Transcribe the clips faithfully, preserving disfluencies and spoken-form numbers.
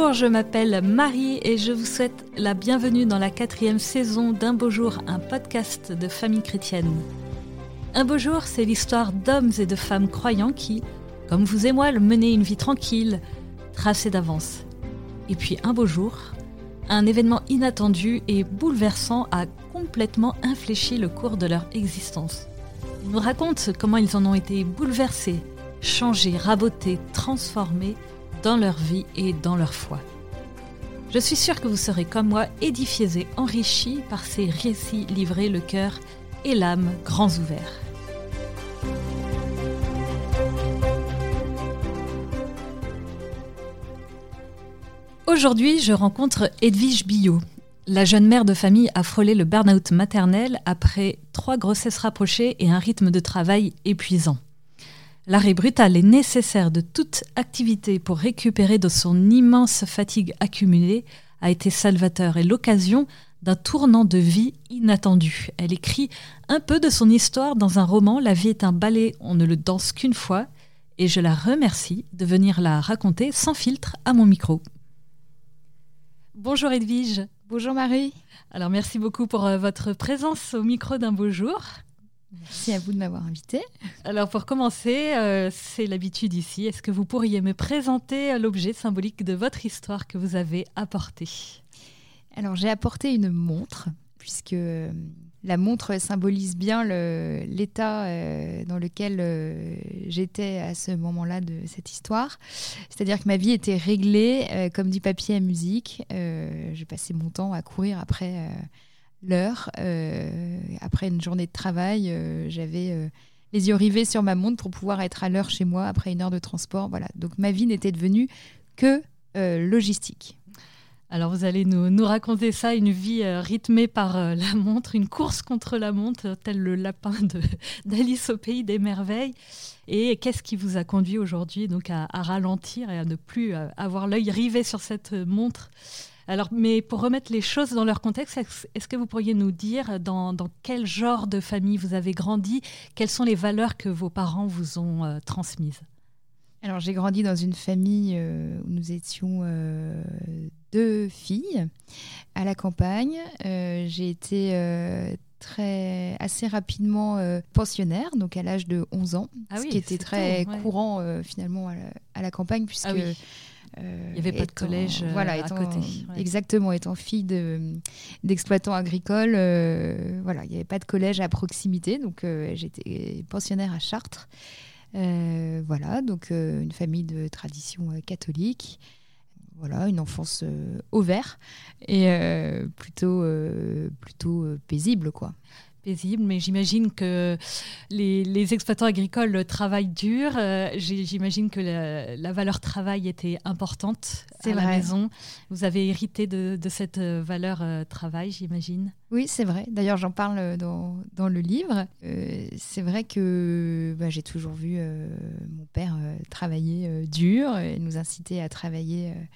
Bonjour, je m'appelle Marie et je vous souhaite la bienvenue dans la quatrième saison d'Un beau jour, un podcast de famille chrétienne. Un beau jour, c'est l'histoire d'hommes et de femmes croyants qui, comme vous et moi, menaient une vie tranquille, tracée d'avance. Et puis un beau jour, un événement inattendu et bouleversant a complètement infléchi le cours de leur existence. Ils nous racontent comment ils en ont été bouleversés, changés, rabotés, transformés dans leur vie et dans leur foi. Je suis sûre que vous serez comme moi édifiés et enrichis par ces récits livrés le cœur et l'âme grands ouverts. Aujourd'hui, je rencontre Edwige Billot. La jeune mère de famille a frôlé le burn-out maternel après trois grossesses rapprochées et un rythme de travail épuisant. L'arrêt brutal et nécessaire de toute activité pour récupérer de son immense fatigue accumulée a été salvateur et l'occasion d'un tournant de vie inattendu. Elle écrit un peu de son histoire dans un roman « La vie est un ballet, on ne le danse qu'une fois » et je la remercie de venir la raconter sans filtre à mon micro. Bonjour Edwige. Bonjour Marie. Alors merci beaucoup pour euh, votre présence au micro d'Un beau jour. Merci à vous de m'avoir invitée. Alors pour commencer, euh, c'est l'habitude ici. Est-ce que vous pourriez me présenter l'objet symbolique de votre histoire que vous avez apporté ? Alors j'ai apporté une montre, puisque euh, la montre symbolise bien le, l'état euh, dans lequel euh, j'étais à ce moment-là de cette histoire. C'est-à-dire que ma vie était réglée euh, comme du papier à musique. Euh, j'ai passé mon temps à courir après... Euh, l'heure. Euh, après une journée de travail, euh, j'avais euh, les yeux rivés sur ma montre pour pouvoir être à l'heure chez moi après une heure de transport. Voilà. Donc ma vie n'était devenue que euh, logistique. Alors vous allez nous, nous raconter ça, une vie euh, rythmée par euh, la montre, une course contre la montre, tel le lapin de, d'Alice au pays des merveilles. Et qu'est-ce qui vous a conduit aujourd'hui donc à, à ralentir et à ne plus euh, avoir l'œil rivé sur cette montre ? Alors, mais pour remettre les choses dans leur contexte, est-ce que vous pourriez nous dire dans, dans quel genre de famille vous avez grandi ? Quelles sont les valeurs que vos parents vous ont euh, transmises ? Alors, j'ai grandi dans une famille euh, où nous étions euh, deux filles à la campagne. Euh, j'ai été euh, très, assez rapidement euh, pensionnaire, donc à l'âge de onze ans, ah ce oui, qui était très tôt, ouais. courant euh, finalement à la, à la campagne, puisque... Ah oui. Euh, Il n'y avait pas étant, de collège euh, voilà, à étant, côté. Ouais. Exactement, étant fille de, d'exploitants agricoles, euh, voilà, il n'y avait pas de collège à proximité, donc euh, j'étais pensionnaire à Chartres. Euh, voilà, donc euh, une famille de tradition euh, catholique. Voilà, une enfance euh, au vert et euh, plutôt, euh, plutôt euh, paisible, quoi. Paisible, mais j'imagine que les, les exploitants agricoles travaillent dur. Euh, j'imagine que la, la valeur travail était importante c'est à vrai. La maison. Vous avez hérité de, de cette valeur euh, travail, j'imagine. Oui, c'est vrai. D'ailleurs, j'en parle dans, dans le livre. Euh, c'est vrai que bah, j'ai toujours vu euh, mon père euh, travailler euh, dur et nous inciter à travailler euh,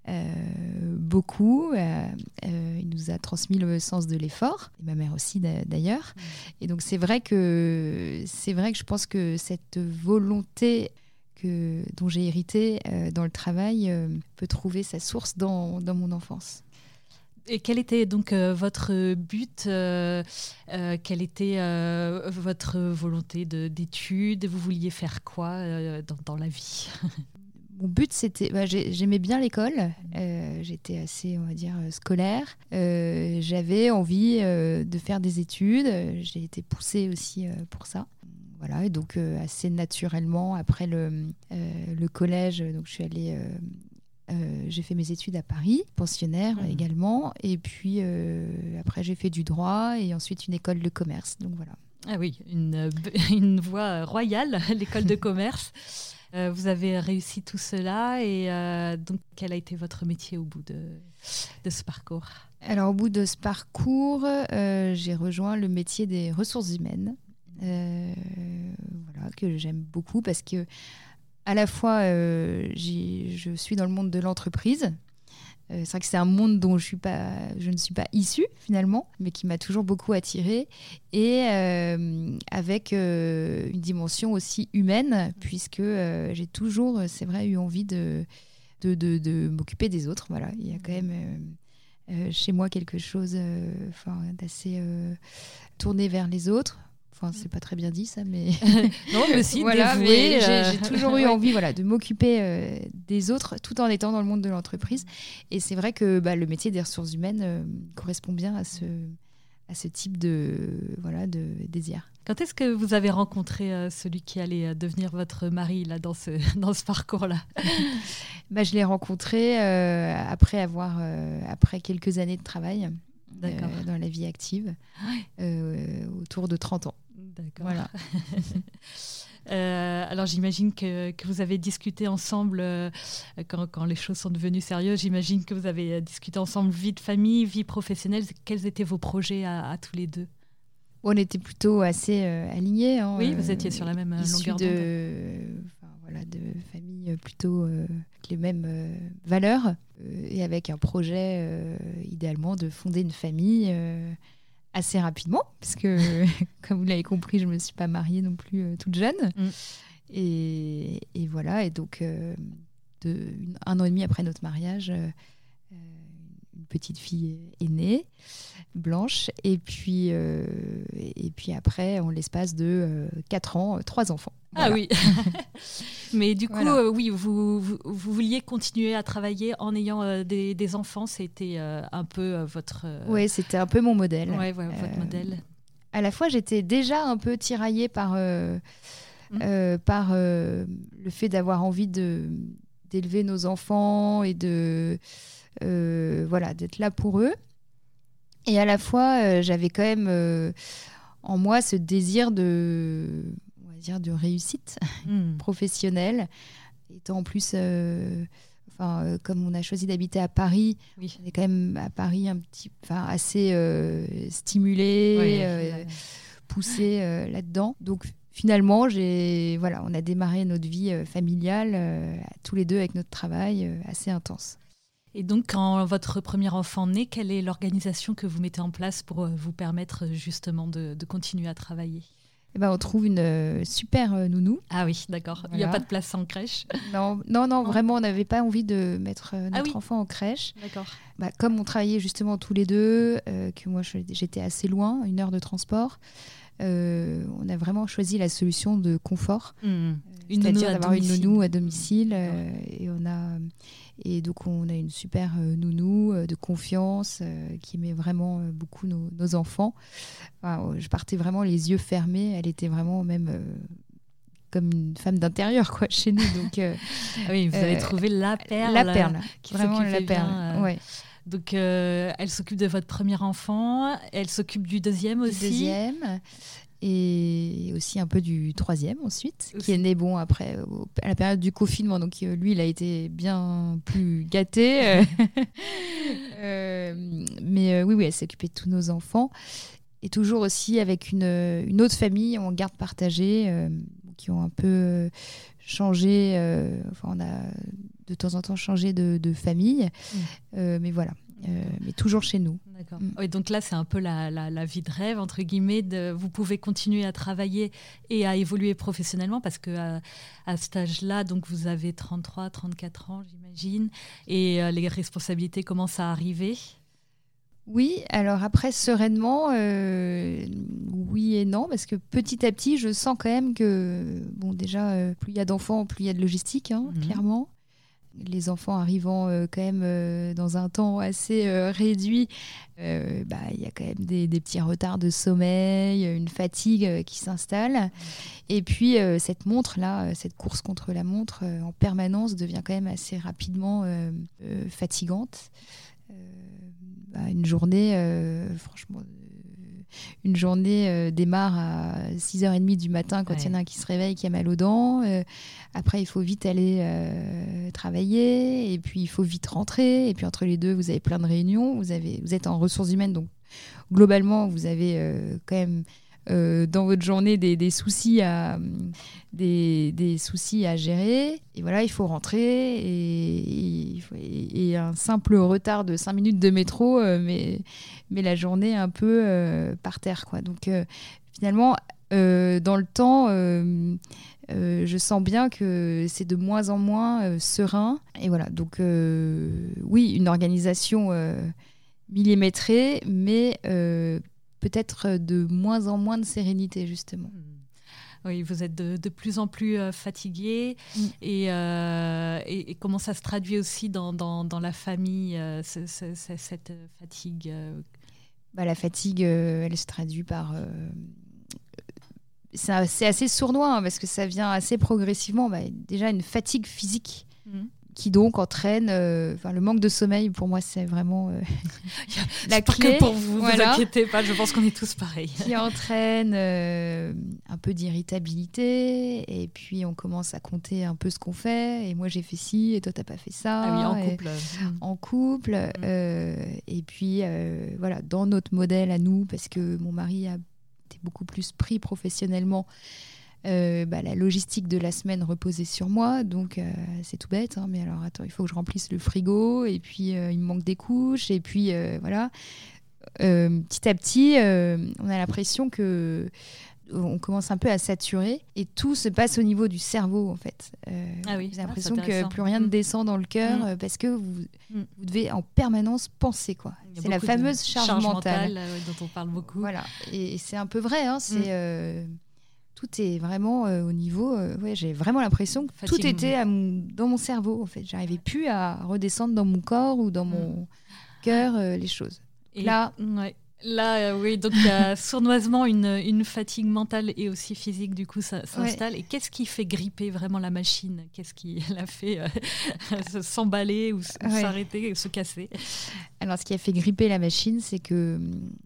Euh, beaucoup. Euh, euh, il nous a transmis le sens de l'effort, et ma mère aussi d'ailleurs. Mmh. Et donc c'est vrai que c'est vrai que je pense que cette volonté que, dont j'ai hérité euh, dans le travail euh, peut trouver sa source dans, dans mon enfance. Et quel était donc euh, votre but euh, euh, Quelle était euh, votre volonté de, d'études ? Vous vouliez faire quoi euh, dans, dans la vie ? Mon but, c'était... Bah, j'ai, j'aimais bien l'école. Euh, j'étais assez, on va dire, scolaire. Euh, j'avais envie euh, de faire des études. J'ai été poussée aussi euh, pour ça. Voilà, et donc euh, assez naturellement, après le, euh, le collège, donc je suis allée... Euh, euh, j'ai fait mes études à Paris, pensionnaire mmh. également. Et puis, euh, après, j'ai fait du droit et ensuite une école de commerce. Donc voilà. Ah oui, une, une voie royale, l'école de commerce. Euh, vous avez réussi tout cela et euh, donc quel a été votre métier au bout de, de ce parcours ? Alors au bout de ce parcours, euh, j'ai rejoint le métier des ressources humaines, euh, voilà, que j'aime beaucoup parce que à la fois euh, j'y, je suis dans le monde de l'entreprise. Euh, c'est vrai que c'est un monde dont je, suis pas, je ne suis pas issue finalement, mais qui m'a toujours beaucoup attirée et euh, avec euh, une dimension aussi humaine, puisque euh, j'ai toujours, c'est vrai, eu envie de, de, de, de m'occuper des autres. Voilà. Il y a quand même euh, euh, chez moi quelque chose euh, d'assez euh, tourné vers les autres. Enfin, c'est pas très bien dit ça, mais non, mais aussi voilà, dévoué, mais euh... j'ai, j'ai toujours eu envie, voilà, de m'occuper euh, des autres, tout en étant dans le monde de l'entreprise. Et c'est vrai que bah, le métier des ressources humaines euh, correspond bien à ce, à ce type de, voilà, de désir. Quand est-ce que vous avez rencontré euh, celui qui allait devenir votre mari là, dans ce, dans ce parcours-là? bah, Je l'ai rencontré euh, après, avoir, euh, après quelques années de travail euh, dans la vie active, euh, autour de trente ans. D'accord. Voilà. euh, alors j'imagine que, que vous avez discuté ensemble, euh, quand, quand les choses sont devenues sérieuses, j'imagine que vous avez discuté ensemble vie de famille, vie professionnelle. Quels étaient vos projets à, à tous les deux? On était plutôt assez euh, alignés. Hein, oui, vous étiez euh, sur la même longueur d'onde. De, enfin, voilà, de familles plutôt euh, avec les mêmes euh, valeurs euh, et avec un projet euh, idéalement de fonder une famille euh, assez rapidement, parce que comme vous l'avez compris, je ne me suis pas mariée non plus euh, toute jeune. Mm. Et, et voilà, et donc euh, de, une, un an et demi après notre mariage, euh, une petite fille est née, Blanche, et puis, euh, et puis après, en l'espace de euh, quatre ans, euh, trois enfants. Voilà. Ah oui. Mais du coup, voilà. euh, oui, vous, vous, vous vouliez continuer à travailler en ayant euh, des, des enfants, c'était euh, un peu euh, votre... Euh... Oui, c'était un peu mon modèle. Oui, ouais, votre euh, modèle. À la fois, j'étais déjà un peu tiraillée par, euh, mmh. euh, par euh, le fait d'avoir envie de, d'élever nos enfants et de, euh, voilà, d'être là pour eux. Et à la fois, euh, j'avais quand même euh, en moi ce désir de... dire de réussite mmh. professionnelle, étant en plus euh, enfin euh, comme on a choisi d'habiter à Paris, oui. on est quand même à Paris un petit enfin assez euh, stimulé, oui, euh, ouais. poussé euh, là-dedans. Donc finalement, j'ai voilà, on a démarré notre vie euh, familiale euh, tous les deux avec notre travail euh, assez intense. Et donc, quand votre premier enfant naît, quelle est l'organisation que vous mettez en place pour euh, vous permettre justement de, de continuer à travailler? Eh ben, on trouve une euh, super euh, nounou. Ah oui, d'accord. Voilà. Il n'y a pas de place en crèche? Non, non, non, non. Vraiment, on n'avait pas envie de mettre euh, notre ah oui. enfant en crèche. D'accord. Bah, comme on travaillait justement tous les deux, euh, que moi j'étais assez loin, une heure de transport, euh, on a vraiment choisi la solution de confort. Mmh. Euh, une c'est-à-dire d'avoir une nounou à domicile. Euh, et, on a, et donc, on a une super euh, nounou euh, de confiance euh, qui aimait vraiment euh, beaucoup nos, nos enfants. Enfin, je partais vraiment les yeux fermés. Elle était vraiment même euh, comme une femme d'intérieur quoi, chez nous. Donc, euh, ah oui, vous avez euh, trouvé la perle. La perle, qui vraiment la perle. Bien, euh... ouais. Donc, euh, elle s'occupe de votre premier enfant. Elle s'occupe du deuxième aussi. Du deuxième. Et aussi un peu du troisième ensuite, aussi. Qui est né bon après au, à la période du confinement, donc euh, lui il a été bien plus gâté. euh, mais euh, oui, oui, elle s'est occupée de tous nos enfants et toujours aussi avec une, une autre famille en garde partagée euh, qui ont un peu changé. Euh, enfin, on a de temps en temps changé de, de famille, mmh. euh, mais voilà. Euh, mais toujours chez nous. D'accord. Mm. Oui, donc là, c'est un peu la, la, la vie de rêve, entre guillemets. De, vous pouvez continuer à travailler et à évoluer professionnellement parce qu'à à cet âge-là, donc vous avez trente-trois, trente-quatre ans, j'imagine, et euh, les responsabilités commencent à arriver. Oui, alors après, sereinement, euh, oui et non, parce que petit à petit, je sens quand même que, bon, déjà, euh, plus il y a d'enfants, plus il y a de logistique, hein, mm. clairement. Les enfants arrivant euh, quand même euh, dans un temps assez euh, réduit, euh, bah, y a quand même des, des petits retards de sommeil, une fatigue euh, qui s'installe. Et puis euh, cette montre-là, cette course contre la montre euh, en permanence devient quand même assez rapidement euh, euh, fatigante. Euh, bah, une journée, euh, franchement... Une journée euh, démarre à six heures trente du matin quand il ouais. y en a un qui se réveille, qui a mal aux dents. Euh, après, il faut vite aller euh, travailler et puis il faut vite rentrer. Et puis entre les deux, vous avez plein de réunions. Vous, avez, vous êtes en ressources humaines, donc globalement, vous avez euh, quand même euh, dans votre journée des, des, soucis à, des, des soucis à gérer. Et voilà, il faut rentrer et, et, et un simple retard de cinq minutes de métro, euh, mais... mais la journée un peu euh, par terre, quoi. Donc euh, finalement, euh, dans le temps, euh, euh, je sens bien que c'est de moins en moins euh, serein. Et voilà, donc euh, oui, une organisation euh, millimétrée, mais euh, peut-être de moins en moins de sérénité, justement. Oui, vous êtes de, de plus en plus euh, fatigué. Mm. Et, euh, et, et comment ça se traduit aussi dans, dans, dans la famille, euh, ce, ce, ce, cette fatigue euh... bah, La fatigue, euh, elle se traduit par... Euh, c'est, c'est assez sournois, hein, parce que ça vient assez progressivement. Bah, déjà, une fatigue physique. Mm. Qui donc entraîne euh, le manque de sommeil. Pour moi, c'est vraiment euh, la clé. Que pour vous, voilà. Ne vous inquiétez pas, je pense qu'on est tous pareils. Qui entraîne euh, un peu d'irritabilité, et puis on commence à compter un peu ce qu'on fait, et moi j'ai fait ci, et toi t'as pas fait ça. Ah oui, en couple. En couple, mmh. euh, et puis euh, voilà, dans notre modèle à nous, parce que mon mari a été beaucoup plus pris professionnellement, Euh, bah, la logistique de la semaine reposait sur moi, donc euh, c'est tout bête, hein, mais alors attends, il faut que je remplisse le frigo, et puis euh, il me manque des couches, et puis euh, voilà. Euh, petit à petit, euh, on a l'impression que on commence un peu à saturer, et tout se passe au niveau du cerveau en fait. Euh, ah oui, j'ai l'impression ah, que plus rien ne descend dans le cœur, mmh. parce que vous, mmh. vous devez en permanence penser, quoi. C'est la fameuse charge, charge mentale, mentale euh, dont on parle beaucoup. Voilà, et, et c'est un peu vrai, hein, c'est... Mmh. Euh, tout est vraiment euh, au niveau... Euh, ouais, j'ai vraiment l'impression que Fatigue. Tout était à mon, dans mon cerveau, en fait. J'arrivais plus à redescendre dans mon corps ou dans mmh. mon cœur euh, les choses. Et là, ouais. Là euh, oui, donc il y a sournoisement une, une fatigue mentale et aussi physique, du coup, ça s'installe. Ouais. Et qu'est-ce qui fait gripper vraiment la machine ? Qu'est-ce qui la fait euh, s'emballer ou, ou ouais. s'arrêter ou se casser ? Alors, ce qui a fait gripper la machine, c'est que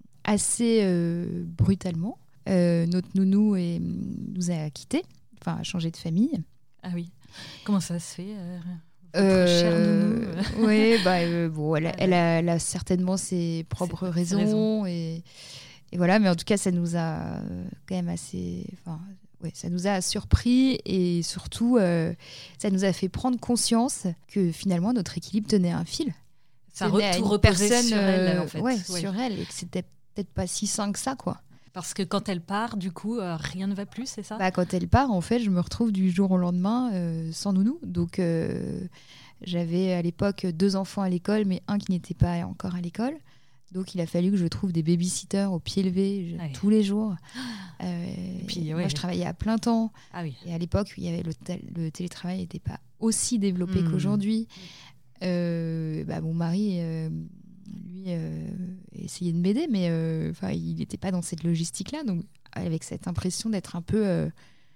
assez euh, brutalement, Euh, notre nounou est, nous a quittés, enfin a changé de famille. Ah oui. Comment ça se fait euh, euh, chère nounou euh... Oui, bah, euh, bon, elle, elle, a, elle a certainement ses propres raisons, raisons. Et, et voilà, mais en tout cas, ça nous a quand même assez... Enfin, ouais, ça nous a surpris, et surtout, euh, ça nous a fait prendre conscience que finalement, notre équilibre tenait à un fil. Ça re- tout reposait personne, sur elle, en fait. Ouais, ouais. sur elle, et que c'était peut-être pas si sain que ça, quoi. Parce que quand elle part, du coup, euh, rien ne va plus, c'est ça ? Bah, quand elle part, en fait, je me retrouve du jour au lendemain euh, sans nounou. Donc, euh, j'avais à l'époque deux enfants à l'école, mais un qui n'était pas encore à l'école. Donc, il a fallu que je trouve des babysitters au pied levé ouais. tous les jours. Euh, et puis, ouais, moi, je travaillais à plein temps. Ah, oui. Et à l'époque, il y avait le, tel- le télétravail n'était pas aussi développé mmh. qu'aujourd'hui. Euh, bah, mon mari... Euh, lui euh, essayait de m'aider, mais euh, il n'était pas dans cette logistique-là, donc avec cette impression d'être un peu euh,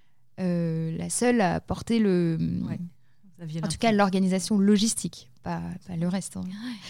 euh, la seule à porter le... Ouais, en tout cas, l'organisation logistique, pas, pas le reste. Hein.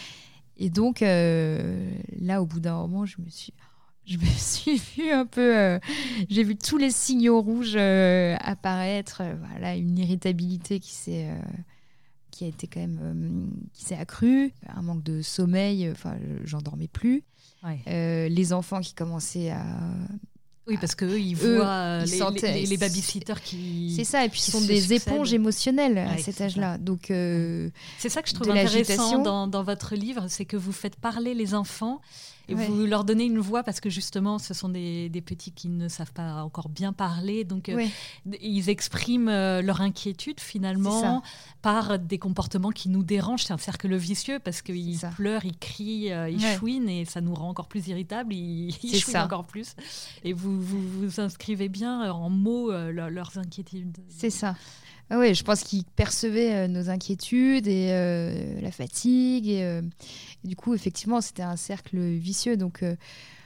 Et donc, euh, là, au bout d'un moment, je me suis... Je me suis vue un peu... Euh, j'ai vu tous les signaux rouges euh, apparaître, euh, voilà, une irritabilité qui s'est... Euh, qui a été quand même euh, qui s'est accru, un manque de sommeil, enfin j'en dormais plus, ouais. euh, les enfants qui commençaient à oui parce que eux ils eux, voient ils les, sentaient, les, les babysitters qui c'est ça, et puis ils sont des succèdent. éponges émotionnelles ouais, à cet âge-là, ça. Donc euh, c'est ça que je trouve intéressant dans, dans votre livre, c'est que vous faites parler les enfants. Et ouais. vous leur donnez une voix parce que justement, ce sont des, des petits qui ne savent pas encore bien parler. Donc, ouais. euh, ils expriment euh, leur inquiétude finalement par des comportements qui nous dérangent. C'est un cercle vicieux parce qu'ils pleurent, ils crient, euh, ils ouais. chouinent et ça nous rend encore plus irritables. Ils, ils chouinent ça. encore plus. Et vous, vous vous inscrivez bien en mots euh, leur, leurs inquiétudes. C'est ça. Ah oui, je pense qu'ils percevaient euh, nos inquiétudes et euh, la fatigue. Et, euh, et du coup, effectivement, c'était un cercle vicieux. Donc, euh,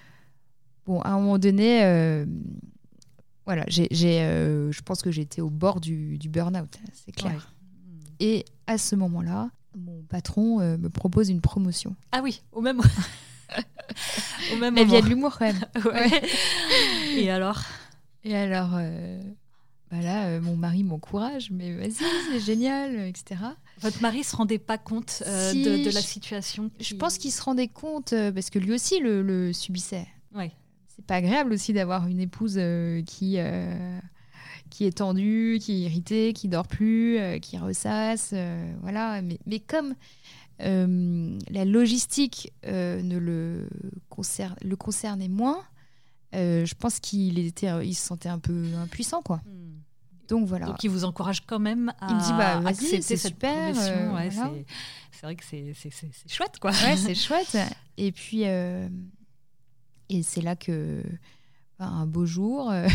bon, à un moment donné, euh, voilà, j'ai, j'ai, euh, je pense que j'étais au bord du, du burn-out, c'est clair. Ouais. Et à ce moment-là, mon patron euh, me propose une promotion. Ah oui, au même, au même La moment. vie a de l'humour, quand même. Ouais. Ouais. Et alors Et alors euh, bah là, euh, mon mari m'encourage, mais vas-y, c'est génial, et cetera. Votre mari se rendait pas compte euh, si, de, de la situation qui... Je pense qu'il se rendait compte, euh, parce que lui aussi le, le subissait. Ouais. C'est pas agréable aussi d'avoir une épouse euh, qui, euh, qui est tendue, qui est irritée, qui dort plus, euh, qui ressasse, euh, voilà. Mais, mais comme euh, la logistique euh, ne le, concerne, le concernait moins, euh, je pense qu'il était, il se sentait un peu impuissant, quoi. Mmh. Donc voilà. Donc il vous encourage quand même à il me dit, bah, accepter c'est cette super, progression. euh, Ouais, voilà. c'est, c'est vrai que c'est, c'est, c'est, c'est chouette, quoi. Ouais, c'est chouette. Et puis, euh, et c'est là que, ben, un beau jour, euh,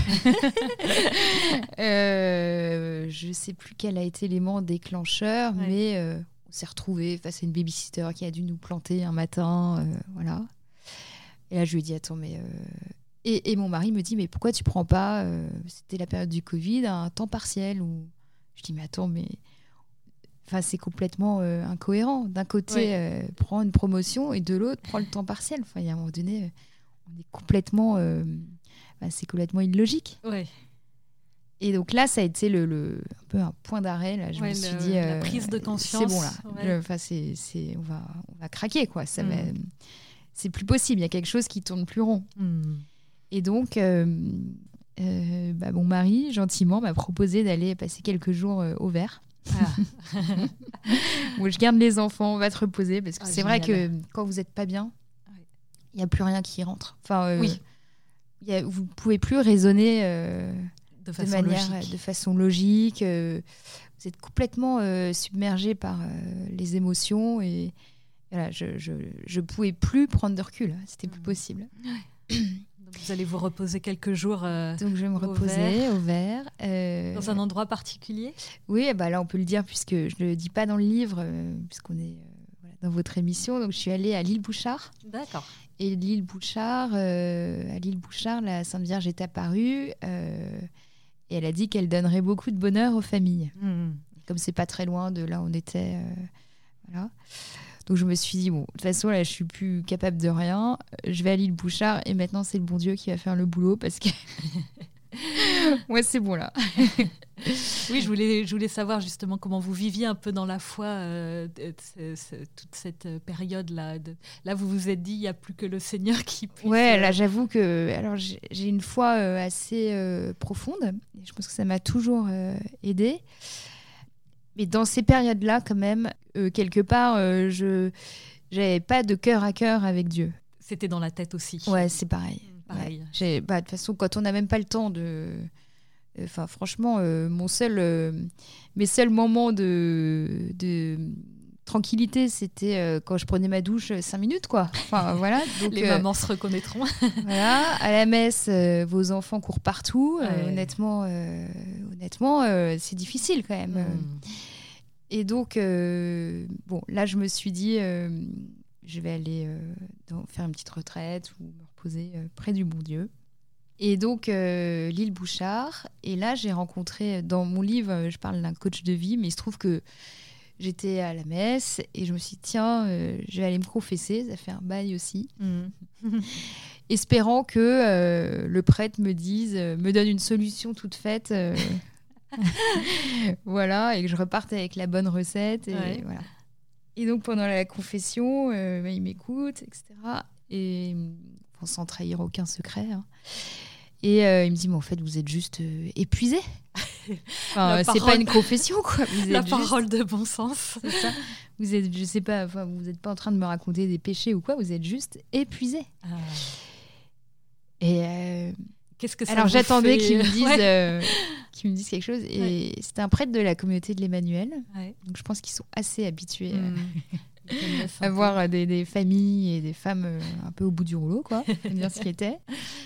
euh, je sais plus quel a été l'élément déclencheur, Ouais. mais euh, on s'est retrouvés face à une babysitter qui a dû nous planter un matin, euh, voilà. Et là, je lui ai dit, attends, mais... Euh... Et, et mon mari me dit, mais pourquoi tu prends pas, euh, c'était la période du Covid, un temps partiel où... Je dis, mais attends, mais... Enfin, c'est complètement euh, incohérent. D'un côté, Ouais. euh, prends une promotion et de l'autre, prends le temps partiel. Enfin, il y a un moment donné, euh, on est complètement... Euh... Bah, c'est complètement illogique. Ouais. Et donc là, ça a été le, le, un peu un point d'arrêt. Là. Je Ouais, me suis le, dit... la euh, prise de conscience. C'est bon, là. Ouais. Enfin, c'est, c'est, on, va, on va craquer, quoi. Ça Mm. va... C'est plus possible. Il y a quelque chose qui tourne plus rond. Mm. Et donc, euh, euh, bah, mon mari, gentiment, m'a proposé d'aller passer quelques jours euh, au vert. Ah. Où je garde les enfants, on va te reposer. Parce que Ah, c'est génial. vrai que quand vous n'êtes pas bien, il Ouais. n'y a plus rien qui rentre. Enfin, euh, Oui. y a, vous ne pouvez plus raisonner euh, De de, façon manière, logique. de façon logique. Euh, vous êtes complètement euh, submergé par euh, les émotions. Et voilà, je ne pouvais plus prendre de recul. C'était plus Mm. possible. Donc vous allez vous reposer quelques jours euh, Donc je vais me au reposer vert. au vert. Euh, Dans un endroit particulier. Oui, bah là on peut le dire puisque je ne le dis pas dans le livre, euh, puisqu'on est euh, voilà, dans votre émission. Donc je suis allée à l'île Bouchard. D'accord. Et l'île Bouchard, euh, à l'île Bouchard, la Sainte Vierge est apparue euh, et elle a dit qu'elle donnerait beaucoup de bonheur aux familles. Mm. Comme c'est pas très loin de là où on était, euh, voilà. Donc je me suis dit, bon, de toute façon, là, je suis plus capable de rien. Je vais à l'île Bouchard et maintenant, c'est le bon Dieu qui va faire le boulot parce que moi, c'est bon là. Oui, je voulais, je voulais savoir justement comment vous viviez un peu dans la foi euh, de- de- de- toute cette période-là. De- Là, vous vous êtes dit, il n'y a plus que le Seigneur qui puisse... Ouais, euh, là, j'avoue que alors j'ai j'ai une foi euh, assez euh, profonde. Et je pense que ça m'a toujours euh, aidée. Mais dans ces périodes-là, quand même, euh, quelque part, euh, je j'avais pas de cœur à cœur avec Dieu. C'était dans la tête aussi. Ouais, c'est pareil. Mm, pareil. Ouais. J'ai- bah, de toute façon, quand on n'a même pas le temps de... Enfin, franchement, euh, mon seul, euh, mes seuls moments de, de tranquillité, c'était euh, quand je prenais ma douche euh, cinq minutes, quoi. Enfin, voilà. Donc, Les euh, mamans se reconnaîtront. voilà. À la messe, euh, vos enfants courent partout. Euh, Ouais. honnêtement, euh, honnêtement euh, c'est difficile quand même. Mm. Et donc, euh, bon, là, je me suis dit, euh, je vais aller euh, dans- faire une petite retraite ou me reposer euh, près du bon Dieu. Et donc, euh, l'île Bouchard. Et là, j'ai rencontré, dans mon livre, euh, je parle d'un coach de vie, mais il se trouve que j'étais à la messe et je me suis dit, tiens, euh, je vais aller me confesser. Ça fait un bail aussi. Mm. Espérant que euh, le prêtre me dise, euh, me donne une solution toute faite. euh, voilà, et que je reparte avec la bonne recette. Et, Ouais. voilà. Et donc, pendant la confession, euh, bah, il m'écoute, et cetera. Et bon, sans trahir aucun secret. Hein. Et euh, il me dit, mais en fait, vous êtes juste euh, épuisé. Enfin, La c'est parole- pas une confession, quoi. Vous La êtes juste- parole de bon sens. c'est ça. Vous êtes, je sais pas, enfin, vous n'êtes pas en train de me raconter des péchés ou quoi. Vous êtes juste épuisé. Ah. Et euh, Qu'est-ce que ça alors vous j'attendais fait qu'ils me disent, Ouais. euh, qu'ils me disent quelque chose. Et c'était un prêtre de la communauté de l'Emmanuel. Ouais. Donc je pense qu'ils sont assez habitués euh, Mm. Ils connaissent un à peu. voir des, des familles et des femmes euh, un peu au bout du rouleau, quoi. Faut dire ce qui était.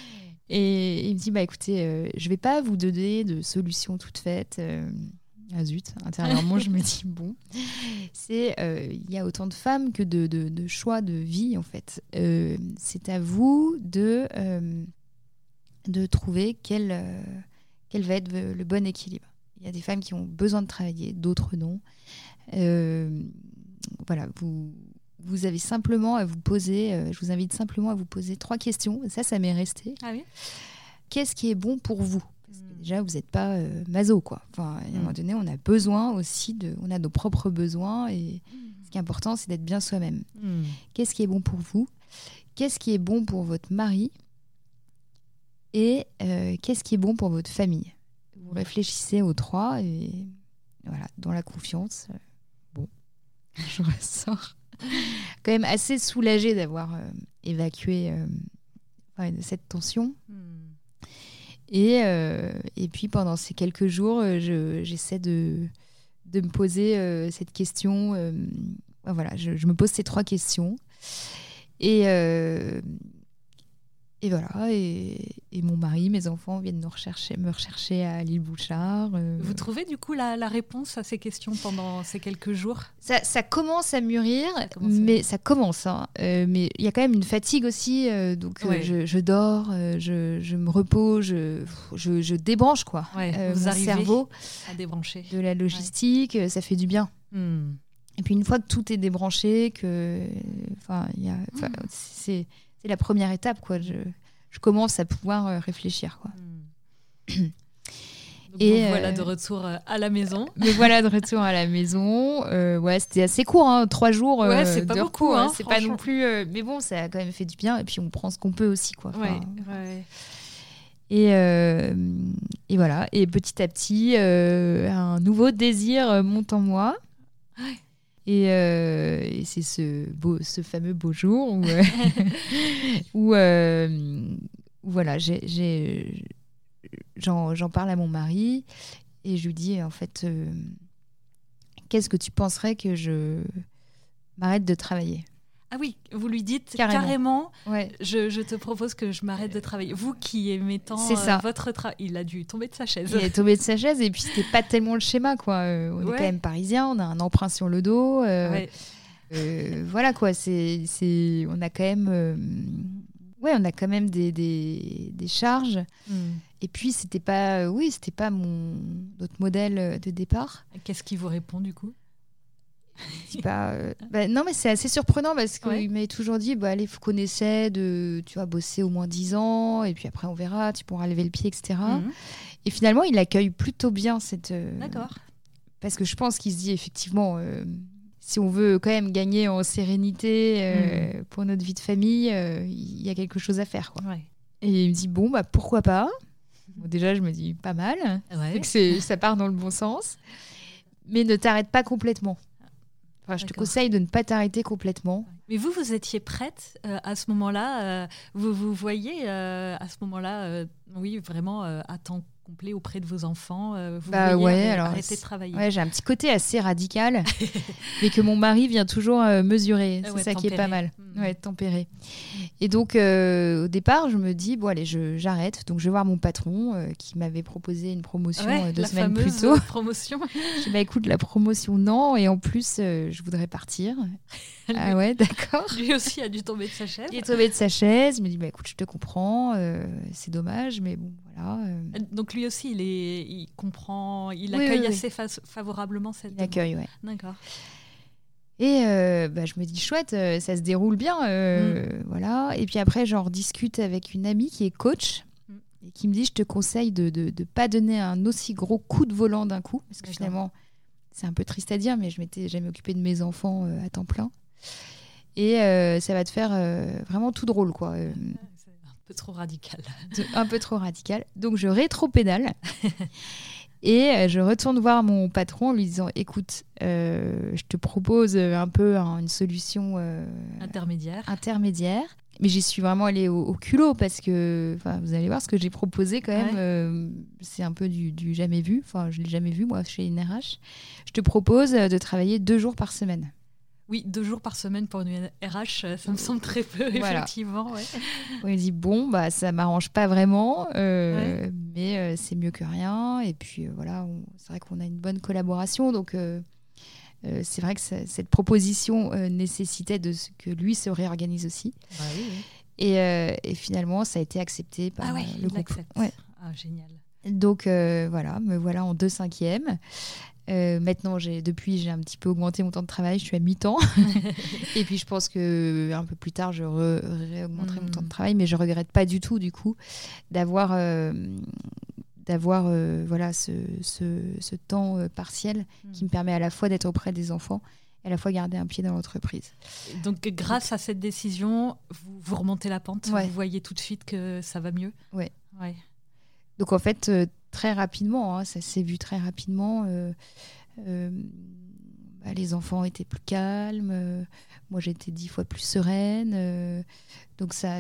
Et il me dit, bah écoutez, euh, je vais pas vous donner de solution toute faite. Euh, ah zut, intérieurement, je me dis, bon, c'est euh, il y a autant de femmes que de, de, de choix de vie, en fait. Euh, c'est à vous de, euh, de trouver quel, euh, quel va être le bon équilibre. Il y a des femmes qui ont besoin de travailler, d'autres non. Euh, voilà, vous, vous avez simplement à vous poser, euh, je vous invite simplement à vous poser trois questions. Ça, ça m'est resté. Ah oui. Qu'est-ce qui est bon pour vous ? Parce que Mm. déjà, vous n'êtes pas euh, maso, quoi. Enfin, à un Mm. moment donné, on a besoin aussi de, on a nos propres besoins et ce qui est important, c'est d'être bien soi-même. Mm. Qu'est-ce qui est bon pour vous ? Qu'est-ce qui est bon pour votre mari ? Et euh, qu'est-ce qui est bon pour votre famille ? Vous réfléchissez aux trois et voilà, dans la confiance. euh, bon, je ressors quand même assez soulagée d'avoir euh, évacué euh, ouais, cette tension. Mm. Et, euh, et puis pendant ces quelques jours, je, j'essaie de, de me poser euh, cette question. Euh, voilà, je, je me pose ces trois questions. Et, euh, et voilà, et, et mon mari, mes enfants viennent nous rechercher, me rechercher à l'île Bouchard. Euh, Vous trouvez du coup la, la réponse à ces questions pendant ces quelques jours ? ça, ça commence à mûrir, ça commence mais à... ça commence. Hein. Euh, mais il y a quand même une fatigue aussi. Euh, donc ouais. euh, je, je dors, euh, je, je me repose, je, je, je débranche quoi. Ouais, euh, vous mon cerveau à débrancher. De la logistique, ouais. Ça fait du bien. Hmm. Et puis une fois que tout est débranché, que, enfin, il y a, enfin, mmh. c'est, c'est la première étape quoi. Je, je commence à pouvoir euh, réfléchir quoi. Mmh. Donc et voilà euh, de retour à la maison. Me voilà de retour à la maison. Euh, ouais, c'était assez court, hein, trois jours. Ouais, c'est pas beaucoup, repos, hein, c'est pas non plus. Euh, mais bon, ça a quand même fait du bien. Et puis on prend ce qu'on peut aussi quoi. Ouais, ouais. Et, euh, et voilà. Et petit à petit, euh, un nouveau désir monte en moi. Ouais. Et, euh, et c'est ce, beau, ce fameux beau jour où, euh, où, euh, où voilà, j'ai, j'ai, j'en, j'en parle à mon mari et je lui dis en fait, euh, qu'est-ce que tu penserais que je m'arrête de travailler ? Ah oui, vous lui dites carrément, carrément ouais. je, je te propose que je m'arrête de travailler. Vous qui aimez tant c'est ça. Euh, votre travail, il a dû tomber de sa chaise. Il est tombé de sa chaise et puis c'était pas tellement le schéma quoi. Euh, on ouais. est quand même parisien, on a un emprunt sur le dos. Euh, ouais. euh, voilà quoi, c'est, c'est, on a quand même, euh, ouais, on a quand même des, des, des charges. Mm. Et puis c'était pas, oui, c'était pas mon notre modèle de départ. Qu'est-ce qu'il vous répond du coup ? Bah, euh, bah, non mais c'est assez surprenant parce qu'il ouais. m'avait toujours dit bah allez faut qu'on essaie de tu vois bosser au moins dix ans et puis après on verra tu pourras lever le pied etc mmh. Et finalement il accueille plutôt bien cette euh, d'accord parce que je pense qu'il se dit effectivement euh, si on veut quand même gagner en sérénité euh, mmh. pour notre vie de famille il euh, y a quelque chose à faire quoi. Ouais. Et il me dit bon bah pourquoi pas bon, déjà je me dis pas mal ouais. c'est que c'est, ça part dans le bon sens mais ne t'arrête pas complètement. Enfin, je D'accord. te conseille de ne pas t'arrêter complètement. Mais vous, vous étiez prête euh, à ce moment-là euh, Vous vous voyez euh, à ce moment-là, euh, oui, vraiment euh, à temps complet auprès de vos enfants euh, vous bah voyez ouais, arrêter, alors, arrêter de travailler. Ouais, j'ai un petit côté assez radical, mais que mon mari vient toujours euh, mesurer. C'est ouais, ça tempéré. Qui est pas mal. Mmh. Ouais, tempéré. Et donc, euh, au départ, je me dis, bon, allez, je, j'arrête. Donc, je vais voir mon patron euh, qui m'avait proposé une promotion ouais, euh, deux la semaines fameuse plus tôt. promotion. Je dis, bah écoute, la promotion, non. Et en plus, euh, je voudrais partir. Ah ouais, d'accord. Lui aussi a dû tomber de sa chaise. Il est tombé de sa chaise. Il me dit, bah écoute, je te comprends. Euh, c'est dommage, mais bon, voilà. Euh... Donc, lui aussi, il, est, il comprend, il oui, accueille oui, assez oui. Fa- favorablement cette demande. Il accueille, ouais. D'accord. Et euh, bah, je me dis, chouette, euh, ça se déroule bien. Euh, mm. Voilà. Et puis après, j'en rediscute avec une amie qui est coach mm. et qui me dit, je te conseille de ne de, de pas donner un aussi gros coup de volant d'un coup. Parce que D'accord. finalement, c'est un peu triste à dire, mais je m'étais jamais occupée de mes enfants euh, à temps plein. Et euh, ça va te faire euh, vraiment tout drôle, quoi. Euh, c'est un peu trop radical. Un peu trop radical. Donc, je rétro-pédale. Et je retourne voir mon patron en lui disant « Écoute, euh, je te propose un peu hein, une solution euh, intermédiaire. intermédiaire. » Mais j'y suis vraiment allée au, au culot parce que vous allez voir ce que j'ai proposé quand même. Ouais. Euh, c'est un peu du, du jamais vu. Enfin, je ne l'ai jamais vu, moi, chez une R H. Je te propose de travailler deux jours par semaine. Oui, deux jours par semaine pour une R H, ça me semble très peu, voilà. Effectivement. Ouais. On lui dit, bon, bah, ça ne m'arrange pas vraiment, euh, ouais. mais euh, c'est mieux que rien. Et puis, euh, voilà, on, c'est vrai qu'on a une bonne collaboration. Donc, euh, euh, c'est vrai que ça, cette proposition euh, nécessitait de ce que lui se réorganise aussi. Bah, oui, oui. Et, euh, et finalement, ça a été accepté par ah ouais, le groupe. Ouais. Ah, génial. Donc, euh, voilà, me voilà en deux cinquièmes. Euh, maintenant, j'ai, depuis, j'ai un petit peu augmenté mon temps de travail. Je suis à mi-temps. Et puis, je pense qu'un peu plus tard, je re, réaugmenterai mmh. mon temps de travail. Mais je ne regrette pas du tout, du coup, d'avoir, euh, d'avoir euh, voilà, ce, ce, ce temps euh, partiel mmh. qui me permet à la fois d'être auprès des enfants et à la fois garder un pied dans l'entreprise. Donc, grâce à cette décision, vous, vous remontez la pente. Ouais. Vous voyez tout de suite que ça va mieux. Oui. Ouais. Donc, en fait... Euh, très rapidement, hein, ça s'est vu très rapidement. Euh, euh, bah, les enfants étaient plus calmes, euh, moi j'étais dix fois plus sereine. Euh, donc ça a des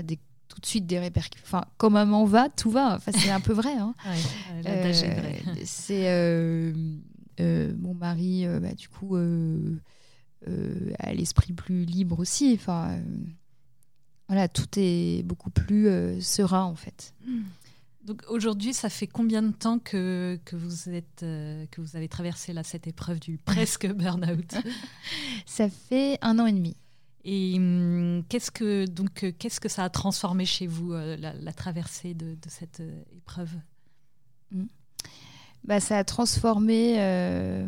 tout de suite des répercussions. Enfin, quand maman va, tout va. Enfin, c'est un peu vrai. Hein. Ouais, l'adage est vrai. Euh, c'est euh, euh, mon mari, euh, bah, du coup, euh, euh, a l'esprit plus libre aussi. Enfin, euh, voilà, tout est beaucoup plus euh, serein en fait. Donc aujourd'hui, ça fait combien de temps que, que, vous, êtes, euh, que vous avez traversé là, cette épreuve du presque burn-out? Ça fait un an et demi. Et hum, qu'est-ce que, donc, euh, qu'est-ce que ça a transformé chez vous, euh, la, la traversée de, de cette euh, épreuve? mmh. bah, Ça a transformé euh,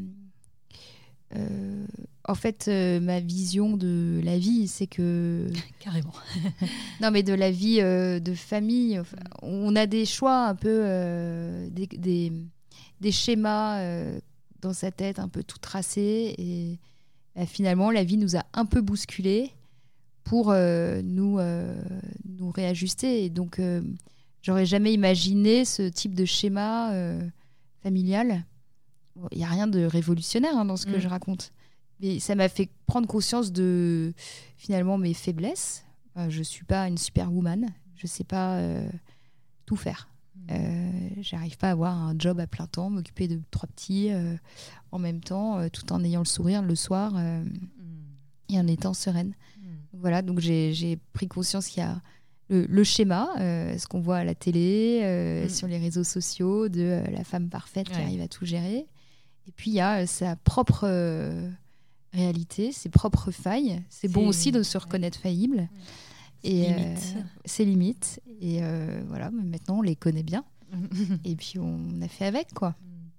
euh, en fait euh, ma vision de la vie. C'est que... Carrément. non, mais de la vie euh, de famille. Enfin, on a des choix un peu, euh, des, des, des schémas euh, dans sa tête un peu tout tracés. Et bah, finalement, la vie nous a un peu bousculés pour euh, nous, euh, nous réajuster. Et donc, euh, j'aurais jamais imaginé ce type de schéma euh, familial. Il n'y a rien de révolutionnaire hein, dans ce que mmh. je raconte. Mais ça m'a fait prendre conscience de, finalement, mes faiblesses. Enfin, je ne suis pas une superwoman. Je ne sais pas euh, tout faire. Mmh. Euh, je n'arrive pas à avoir un job à plein temps, m'occuper de trois petits euh, en même temps, euh, tout en ayant le sourire le soir euh, mmh. et en étant sereine. Mmh. Voilà, donc j'ai, j'ai pris conscience qu'il y a le, le schéma, euh, ce qu'on voit à la télé, euh, mmh. sur les réseaux sociaux, de euh, la femme parfaite ouais. qui arrive à tout gérer. Et puis, il y a euh, sa propre euh, réalité, ses propres failles. C'est, c'est bon aussi de se reconnaître ouais. faillible. Ouais. C'est et limite. Euh, ses limites. Et euh, voilà, mais maintenant, on les connaît bien. Et puis, on a fait avec, quoi.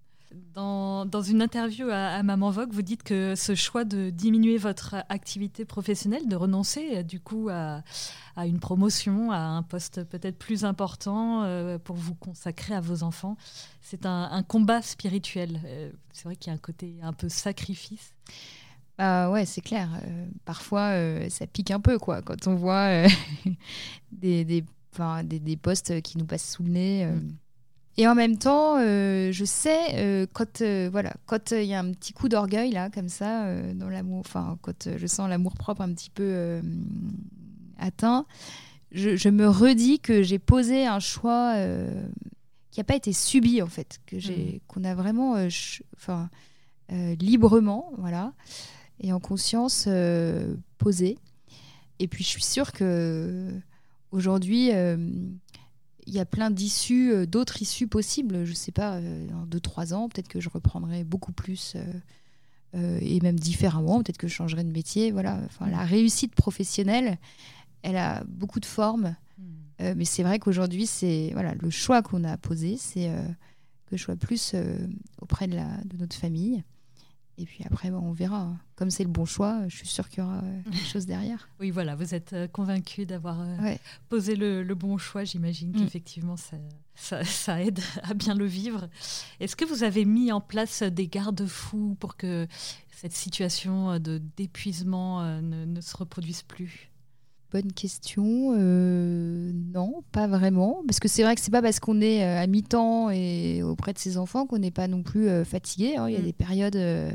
Dans, dans une interview à, à Maman Vogue, vous dites que ce choix de diminuer votre activité professionnelle, de renoncer du coup à, à une promotion, à un poste peut-être plus important euh, pour vous consacrer à vos enfants, c'est un, un combat spirituel. Euh, c'est vrai qu'il y a un côté un peu sacrifice. Bah ouais, c'est clair. Euh, parfois, euh, ça pique un peu, quoi, quand on voit euh, des, des, des, des postes qui nous passent sous le nez. Euh. Mm. Et en même temps, euh, je sais, euh, quand il euh, voilà, quand, euh, y a un petit coup d'orgueil, là, comme ça, euh, dans l'amour, enfin, quand euh, je sens l'amour-propre un petit peu euh, atteint, je, je me redis que j'ai posé un choix euh, qui n'a pas été subi, en fait, que j'ai, mmh. qu'on a vraiment euh, ch- euh, librement, voilà, et en conscience euh, posé. Et puis, je suis sûre qu'aujourd'hui... Euh, il y a plein d'issues, euh, d'autres issues possibles. Je ne sais pas, euh, dans deux trois ans, peut-être que je reprendrai beaucoup plus euh, euh, et même différemment. Peut-être que je changerai de métier. Voilà. Enfin, mmh. La réussite professionnelle, elle a beaucoup de formes. Mmh. Euh, mais c'est vrai qu'aujourd'hui, c'est, voilà, le choix qu'on a posé, c'est euh, que je sois plus euh, auprès de, la, de notre famille. Et puis après, bon, on verra. Comme c'est le bon choix, je suis sûre qu'il y aura euh, quelque chose derrière. Oui, voilà, vous êtes euh, convaincue d'avoir euh, ouais. posé le, le bon choix. J'imagine mmh. qu'effectivement, ça, ça, ça aide à bien le vivre. Est-ce que vous avez mis en place des garde-fous pour que cette situation de, d'épuisement euh, ne, ne se reproduise plus ? Bonne question. Euh, non, pas vraiment. Parce que c'est vrai que c'est pas parce qu'on est à mi-temps et auprès de ses enfants qu'on n'est pas non plus euh, fatigué. Hein. Il y a mmh. des périodes euh,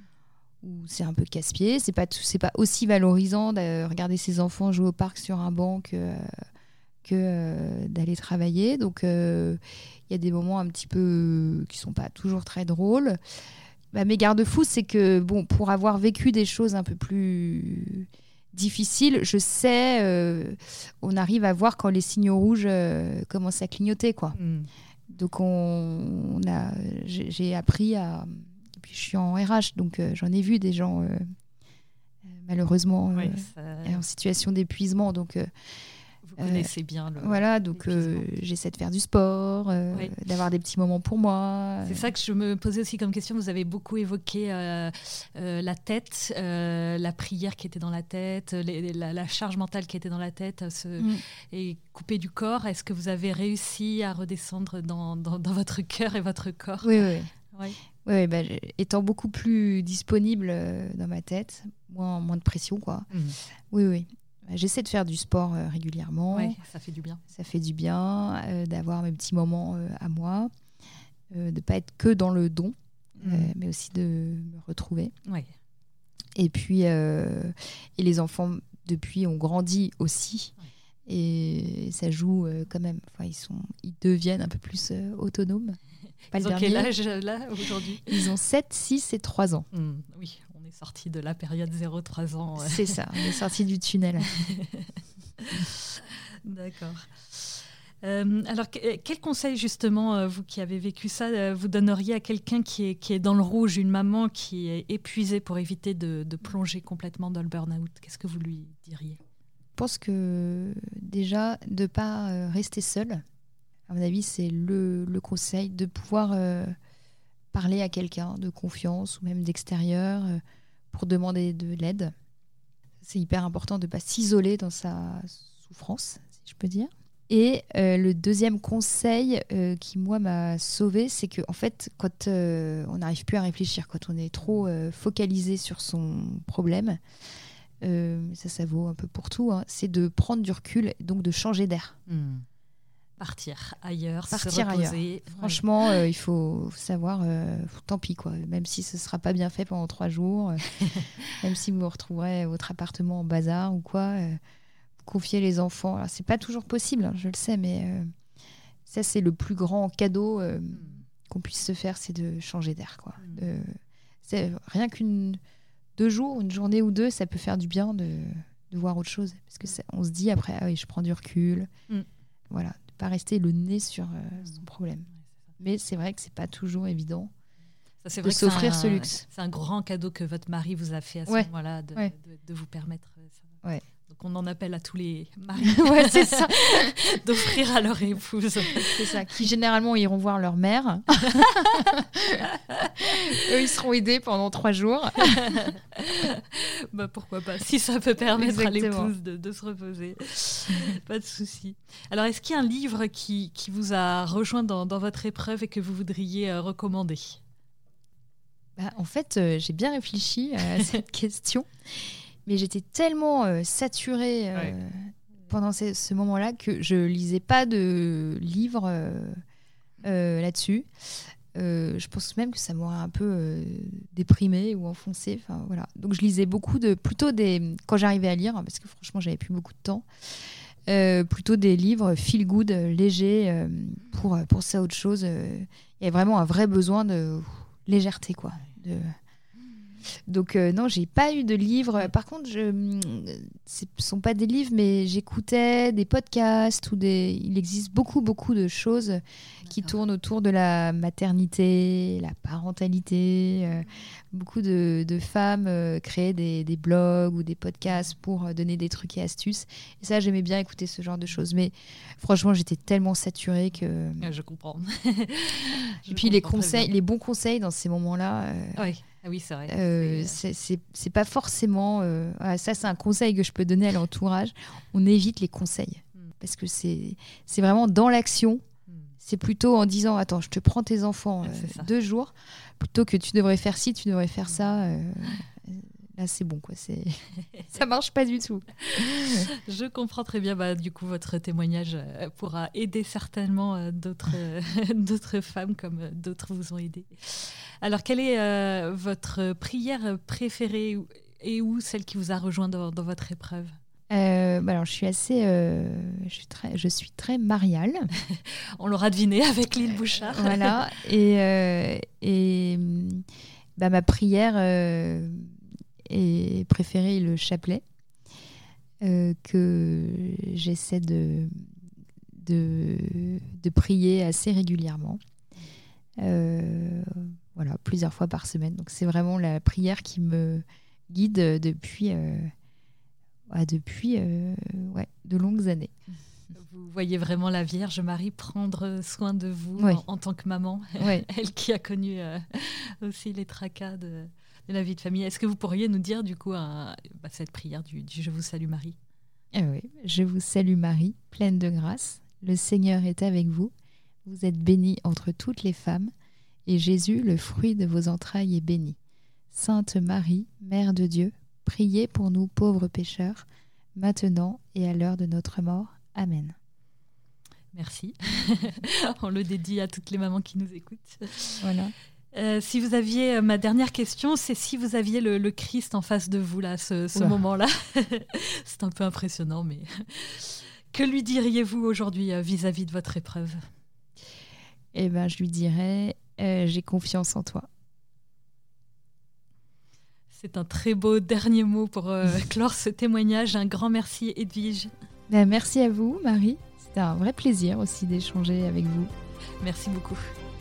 où c'est un peu casse-pied. C'est pas, c'est pas aussi valorisant de regarder ses enfants jouer au parc sur un banc que, euh, que euh, d'aller travailler. Donc, euh, il y a des moments un petit peu euh, qui sont pas toujours très drôles. Bah, mes garde-fous, c'est que bon, pour avoir vécu des choses un peu plus... difficile, je sais, euh, on arrive à voir quand les signaux rouges euh, commencent à clignoter, quoi. Mm. Donc on, on a, j'ai, j'ai appris à, et puis je suis en R H, donc euh, j'en ai vu des gens euh, malheureusement euh, oui, ça... en situation d'épuisement, donc. Euh, Vous connaissez euh, bien le. Voilà, donc euh, j'essaie de faire du sport, euh, oui. d'avoir des petits moments pour moi. C'est ça que je me posais aussi comme question. Vous avez beaucoup évoqué euh, euh, la tête, euh, la prière qui était dans la tête, les, la, la charge mentale qui était dans la tête, ce, mm. et coupée du corps. Est-ce que vous avez réussi à redescendre dans, dans, dans votre cœur et votre corps ? Oui, oui. oui. Oui, bah, étant beaucoup plus disponible euh, dans ma tête, moins, moins de pression, quoi. Mm. Oui, oui. J'essaie de faire du sport euh, régulièrement. Ouais, ça fait du bien. Ça fait du bien euh, d'avoir mes petits moments euh, à moi, euh, de ne pas être que dans le don, mmh. euh, mais aussi de me retrouver. Ouais. Et puis, euh, et les enfants, depuis, ont grandi aussi. Ouais. Et ça joue euh, quand même. Enfin, ils, sont, ils deviennent un peu plus euh, autonomes. Pas Ils le ont dernier. quel âge là aujourd'hui? Ils ont sept, six et trois ans. Mmh, oui, on est sorti de la période zéro trois ans. Ouais. C'est ça, on est sorti du tunnel. D'accord. Euh, alors, que, quel conseil justement, euh, vous qui avez vécu ça, euh, vous donneriez à quelqu'un qui est, qui est dans le rouge, une maman qui est épuisée pour éviter de, de plonger complètement dans le burn-out? Qu'est-ce que vous lui diriez? Je pense que déjà, de ne pas rester seule, à mon avis, c'est le, le conseil, de pouvoir euh, parler à quelqu'un de confiance ou même d'extérieur euh, pour demander de l'aide. C'est hyper important de ne pas s'isoler dans sa souffrance, si je peux dire. Et euh, le deuxième conseil euh, qui, moi, m'a sauvée, c'est qu'en en fait, quand euh, on n'arrive plus à réfléchir, quand on est trop euh, focalisé sur son problème, euh, ça, ça vaut un peu pour tout, hein, c'est de prendre du recul, donc de changer d'air. Mmh. Partir ailleurs, Partir se reposer. Ailleurs. Franchement, ouais. euh, il faut savoir, euh, tant pis, quoi. Même si ce ne sera pas bien fait pendant trois jours, euh, même si vous retrouverez votre appartement en bazar ou quoi, euh, confier les enfants. Alors, c'est pas toujours possible, hein, je le sais, mais euh, ça, c'est le plus grand cadeau euh, mm. qu'on puisse se faire, c'est de changer d'air, quoi. Mm. De, c'est rien qu'une deux jours, une journée ou deux, ça peut faire du bien de, de voir autre chose. Parce que ça, on se dit après, ah oui, je prends du recul. Mm. Voilà, de ne pas rester le nez sur euh, mm. son problème. Ouais, c'est mais c'est vrai que c'est pas toujours évident. Ça, c'est de vrai s'offrir que c'est ce un, luxe. C'est un grand cadeau que votre mari vous a fait à ce ouais. moment-là, de, ouais. de, de vous permettre ça. Ouais. Donc on en appelle à tous les maris ouais, c'est ça. d'offrir à leur épouse. C'est ça, qui généralement iront voir leur mère. Eux, ils seront aidés pendant trois jours. Bah, pourquoi pas, si ça peut permettre Exactement. à l'épouse de, de se reposer. Pas de souci. Alors, est-ce qu'il y a un livre qui, qui vous a rejoint dans, dans votre épreuve et que vous voudriez euh, recommander? Bah, en fait, euh, j'ai bien réfléchi à cette question. Mais j'étais tellement euh, saturée euh, ouais. pendant ce, ce moment-là que je lisais pas de livres euh, euh, là-dessus. Euh, je pense même que ça m'aurait un peu euh, déprimée ou enfoncée. Enfin, voilà. Donc je lisais beaucoup de, plutôt des, quand j'arrivais à lire, parce que franchement j'avais plus beaucoup de temps, euh, plutôt des livres feel good, légers, euh, pour pour ça autre chose. Euh, il y avait vraiment un vrai besoin de légèreté, quoi. De Donc euh, non, j'ai pas eu de livres. Par contre, je, ce ne sont pas des livres, mais j'écoutais des podcasts ou des. Il existe beaucoup, beaucoup de choses D'accord. qui tournent autour de la maternité, la parentalité. Euh, beaucoup de, de femmes euh, créent des, des blogs ou des podcasts pour donner des trucs et astuces. Et ça, j'aimais bien écouter ce genre de choses. Mais franchement, j'étais tellement saturée que. Je comprends. je et puis les conseils, les bons conseils dans ces moments-là. Euh... Oui. Ah oui, c'est vrai. Euh, c'est, c'est, c'est pas forcément... Euh, ah, ça, c'est un conseil que je peux donner à l'entourage. On évite les conseils. Mm. Parce que c'est, c'est vraiment dans l'action. Mm. C'est plutôt en disant, attends, je te prends tes enfants euh, deux jours, plutôt que tu devrais faire ci, tu devrais faire ça. Euh, là, c'est bon, quoi. C'est... ça marche pas du tout. Je comprends très bien. Bah, du coup, votre témoignage pourra aider certainement euh, d'autres, euh, d'autres femmes comme euh, d'autres vous ont aidé. Alors, quelle est euh, votre prière préférée et où celle qui vous a rejoint dans, dans votre épreuve? euh, bah alors, je suis assez, euh, je suis très, je suis très mariale. On l'aura deviné avec Lille Bouchard. Voilà. Et, euh, et bah, ma prière euh, est préférée, le chapelet, euh, que j'essaie de, de, de prier assez régulièrement. Euh, Voilà, plusieurs fois par semaine. Donc, c'est vraiment la prière qui me guide depuis, euh, ouais, depuis euh, ouais, de longues années. Vous voyez vraiment la Vierge Marie prendre soin de vous ouais. en, en tant que maman, ouais. elle qui a connu euh, aussi les tracas de, de la vie de famille. Est-ce que vous pourriez nous dire du coup un, bah, cette prière du, du « Je vous salue Marie » ? Ah oui, je vous salue Marie, pleine de grâce. Le Seigneur est avec vous. Vous êtes bénie entre toutes les femmes. Et Jésus, le fruit de vos entrailles, est béni. Sainte Marie, Mère de Dieu, priez pour nous pauvres pécheurs, maintenant et à l'heure de notre mort. Amen. Merci. On le dédie à toutes les mamans qui nous écoutent. Voilà. Euh, si vous aviez, euh, ma dernière question, c'est si vous aviez le, le Christ en face de vous, là, ce, ce moment-là. C'est un peu impressionnant, mais Que lui diriez-vous aujourd'hui euh, vis-à-vis de votre épreuve ? Eh ben, je lui dirais, euh, j'ai confiance en toi. C'est un très beau dernier mot pour euh, clore ce témoignage. Un grand merci, Edwige. Ben, merci à vous, Marie. C'était un vrai plaisir aussi d'échanger avec vous. Merci beaucoup.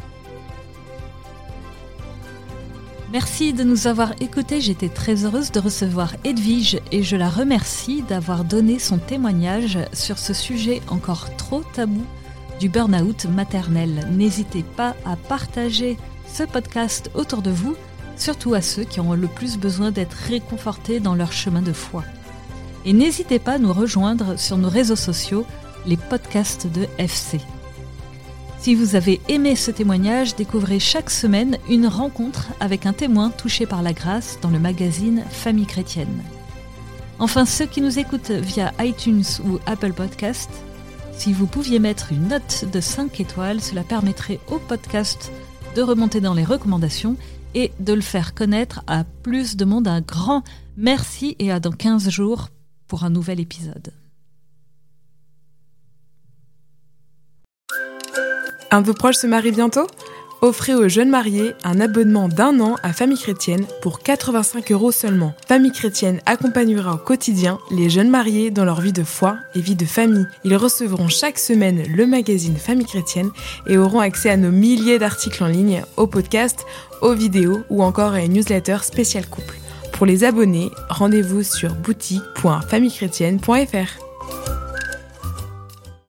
Merci de nous avoir écoutés. J'étais très heureuse de recevoir Edwige et je la remercie d'avoir donné son témoignage sur ce sujet encore trop tabou du burn-out maternel. N'hésitez pas à partager ce podcast autour de vous, surtout à ceux qui ont le plus besoin d'être réconfortés dans leur chemin de foi. Et n'hésitez pas à nous rejoindre sur nos réseaux sociaux, les podcasts de F C. Si vous avez aimé ce témoignage, découvrez chaque semaine une rencontre avec un témoin touché par la grâce dans le magazine Famille Chrétienne. Enfin, ceux qui nous écoutent via iTunes ou Apple Podcast, si vous pouviez mettre une note de cinq étoiles, cela permettrait au podcast de remonter dans les recommandations et de le faire connaître à plus de monde. Un grand merci et à dans quinze jours pour un nouvel épisode. Un de vos proches se marie bientôt ? Offrez aux jeunes mariés un abonnement d'un an à Famille Chrétienne pour quatre-vingt-cinq euros seulement. Famille Chrétienne accompagnera au quotidien les jeunes mariés dans leur vie de foi et vie de famille. Ils recevront chaque semaine le magazine Famille Chrétienne et auront accès à nos milliers d'articles en ligne, aux podcasts, aux vidéos ou encore à une newsletter spéciale couple. Pour les abonnés, rendez-vous sur boutique point famille chrétienne point f r.